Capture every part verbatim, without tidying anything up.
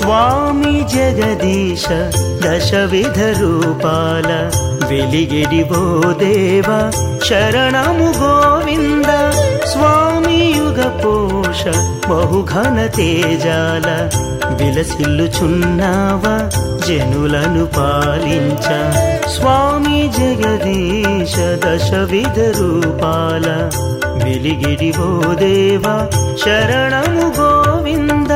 స్వామి జగదీశ దశవిధ రూపాల వెలిగిడివో దేవ శరణము గోవింద స్వామి యుగ పోష బహుఘన తేజాల విలసిల్లుచున్నావ జనులను పాలించ స్వామి జగదీశ దశవిధ రూపాల వెలిగిడివో దేవ శరణము గోవింద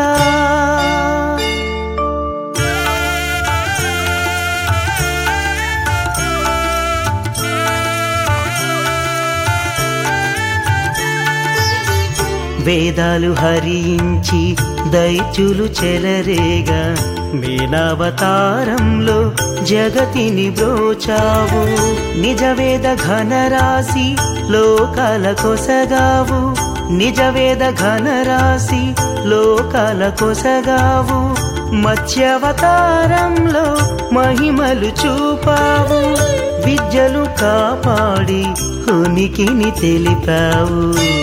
వేదాలు హరించి దైత్యులు చెలరేగా మీనావతారంలో జగతిని బ్రోచావు నిజవేద ఘనరాశి లోకాల కొసగావు నిజవేద ఘనరాశి లోకాల కొసగావు మత్స్యావతారంలో మహిమలు చూపావు విద్యలు కాపాడి ఉనికిని తెలిపావు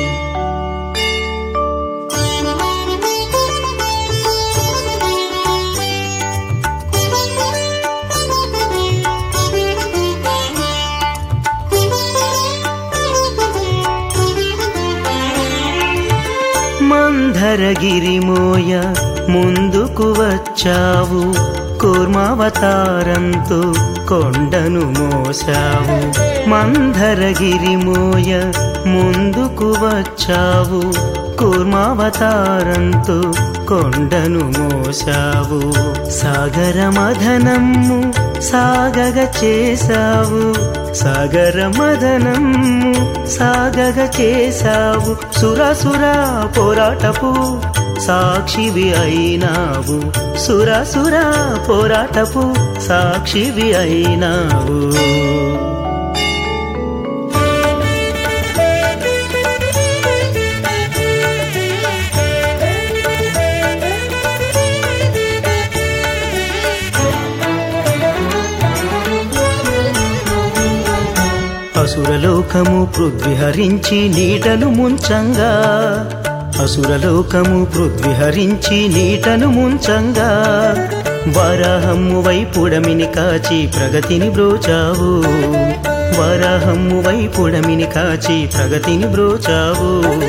మందరగిరిమోయ ముందుకు వచ్చావు కూర్మావతారంతో కొండను మోసావు మందరగిరిమోయ ముందుకు వచ్చావు కూర్మావతారంతో కొండను మోసావు సాగర మదనము సాగగ చేసావు సాగర మదనము సాగగ చేసావు సురసుర పోరాటపు సాక్షివి అయినావు సురసుర పోరాటపు సాక్షివి అయినావు అసురలోకము పృథ్విహరించి నీటను ముంచంగా అసురలోకము పృథ్విహరించి నీటను ముంచంగా వరాహమ్ము వైపుడమిని కాచి ప్రగతిని బ్రోచావు వరాహమ్ము వైపుడమిని కాచి ప్రగతిని బ్రోచావు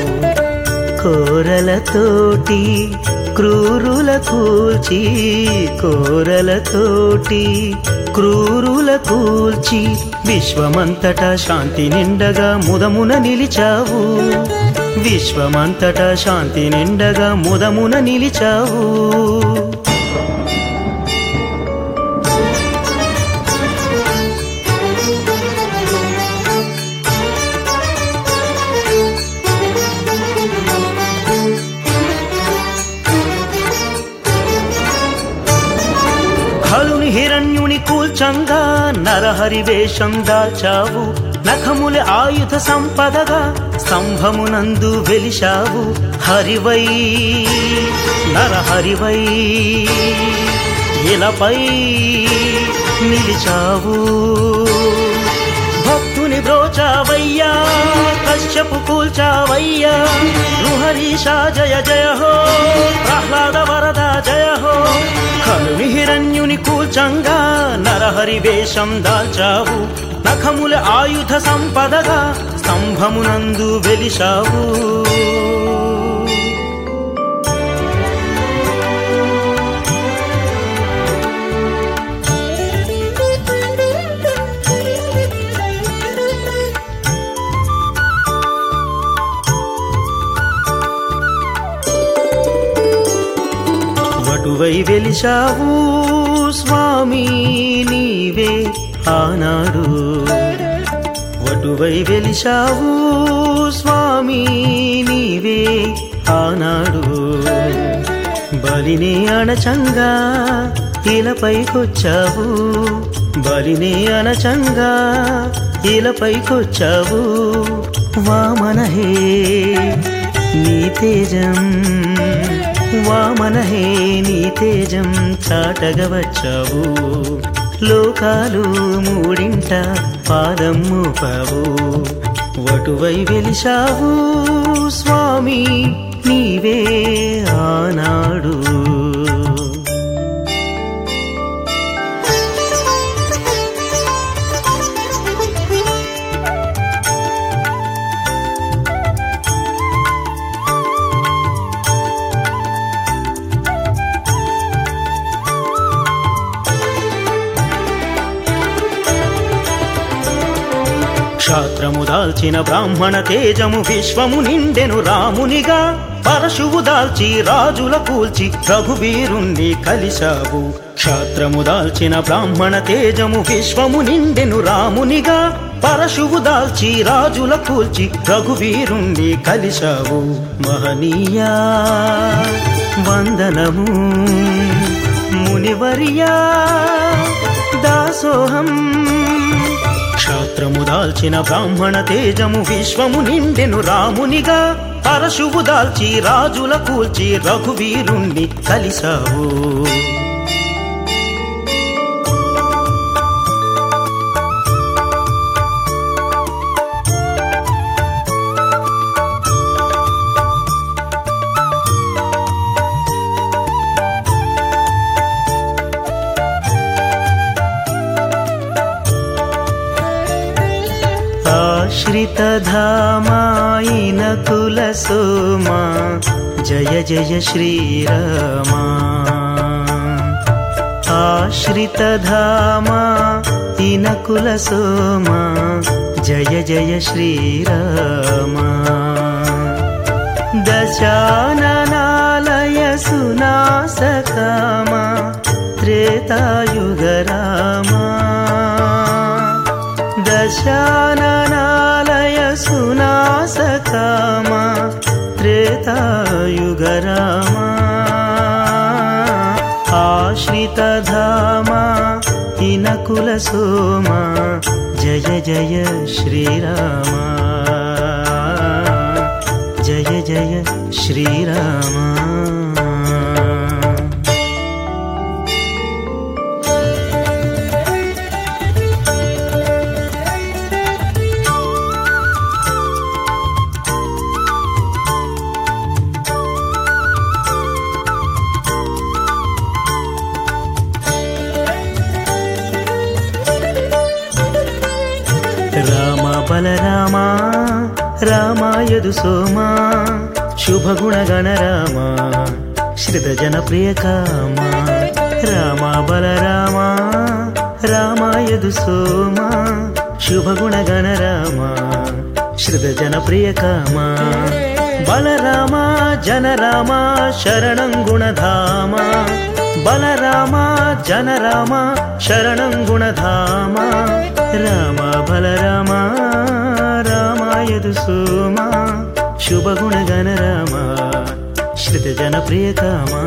కోరలతోటి క్రూరుల కూల్చి కోరలతోటి క్రూరుల కూల్చి విశ్వమంతటా శాంతి నిండగా ముదమున నిలిచావు విశ్వమంతటా శాంతి నిండగా ముదమున నిలిచావు ఖలుని హిరణ్యుని కూల్చంగా నరహరి వేషం దాచావు నఖముల ఆయుధ సంపదగా స్తంభమునందు వెలిశావు హరివై నరహరివై ఇలపై నిలిచావు భక్తుని బ్రోచావయ్యా కశ్యపు కూల్చావయ్యా రుహరీషా జయ జయ హో ప్రహ్లాద వరద జయ హో ఖలుని హిరణ్యుని కూల్చంగా నరహరి వేషం దాల్చావు నఖముల ఆయుధ సంపదగా స్తంభమునందు వెలిశావు వటువై వెలిశావు స్వామి నీవే ఆనాడు వటువై వెలిశావు స్వామి నీవే ఆనాడు బలిని అణచంగా ఇలపైకొచ్చావు బలిని అణచంగా ఇలపైకొచ్చావు వామనహే నీ తేజం వామనహే నీ తేజం చాటగా వచ్చావు లోకాలు మూడింట పాదం మోపావు వటువై వెలిశావు స్వామి నీవే ఆనాడు క్షాత్రము దాల్చిన బ్రాహ్మణ తేజము విశ్వము నిండెను రామునిగా పరశువు దాల్చి రాజుల కూల్చి రఘువీరుణ్ణి కలిశావు క్షాత్రము దాల్చిన బ్రాహ్మణ తేజము విశ్వము నిండెను రామునిగా పరశువు దాల్చి రాజుల కూల్చి రఘువీరుణ్ణి కలిశావు మహనీయా వందనము మునివర్యా దాసోహం క్షాత్రము దాల్చిన బ్రాహ్మణ తేజము విశ్వము నిండెను రామునిగా పరశువు దాల్చి రాజుల కూల్చి రఘువీరుణ్ణి కలిశావు ఆశ్రితధామాయిన కుల సోమా జయ జయ శ్రీరామా ఆశ్రితధామా ఇన కుల సోమా జయ జయ శ్రీరామా దశాననాలయ సునాసకామా త్రేతాయుగరామా దశాననాలయ సునాసకామా త్రేతాయుగరామా ఆశ్రితధామా ఇనకుల సోమా జయ జయ శ్రీరామా జయ జయ శ్రీరామా బలరామా రామాయదు సోమా శుభగుణగణ రామా శ్రితజన ప్రియకామా రామా బలరామా రామాయదు సోమా శుభగుణగణ రామా శ్రితజన ప్రియకామా బలరామా జనరామా శరణం గుణధామా బలరామా జనరామా శరణం గుణధామా రామా బలరామా రామాయదు సోమా శుభగుణగణ రామా శ్రితజన ప్రియకామా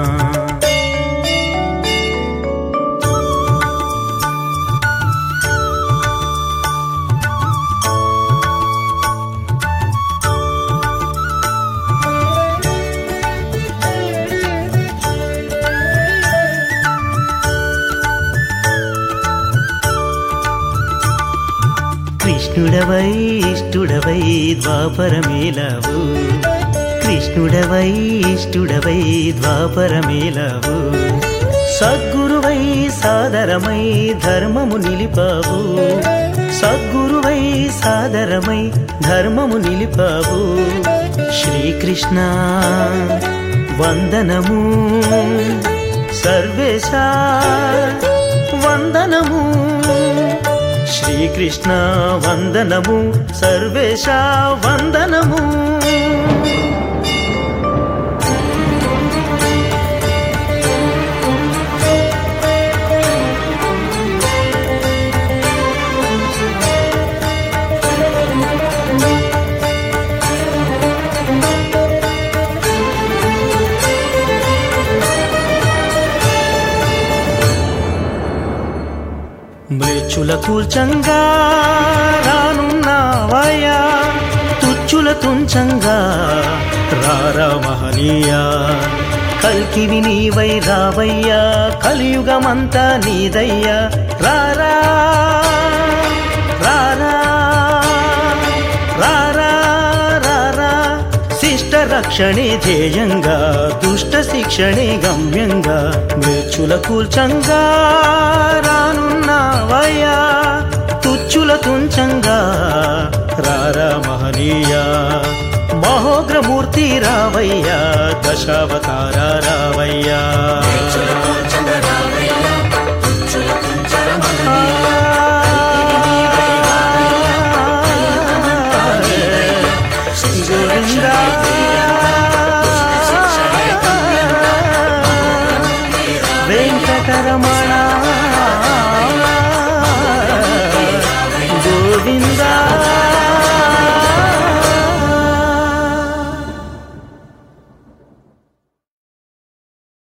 కృష్ణుడవై ఇష్టుడవై ద్వాపరమేలావు కృష్ణుడవై ఇష్టుడవై ద్వాపరమేలావు సద్గురువై సాదరమై ధర్మము నిలిపావు సద్గురువై సాదరమై ధర్మము నిలిపావు శ్రీకృష్ణ వందనము సర్వేశా వందనము శ్రీకృష్ణ వందనము సర్వేశా వందనము మ్లేచ్చుల కూల్చంగా రానున్నావయ్యా తుచ్చుల తుంచంగా రారా మహనీయా కల్కివి నీవై రావయ్యా కలియుగమంతా నీదయ్యా రారా రారా రారా రారా శిష్ట రక్షణే ధ్యేయంగా దుష్ట శిక్షణే గమ్యంగా మ్లేచ్చుల కూల్చంగా రానున్నావయ్యా తుచ్చుల తుంచంగా రారా మహనీయా మహోగ్రమూర్తి రావయ్యా దశావతార రావయ్యా గోవిందా వెంకటరమణ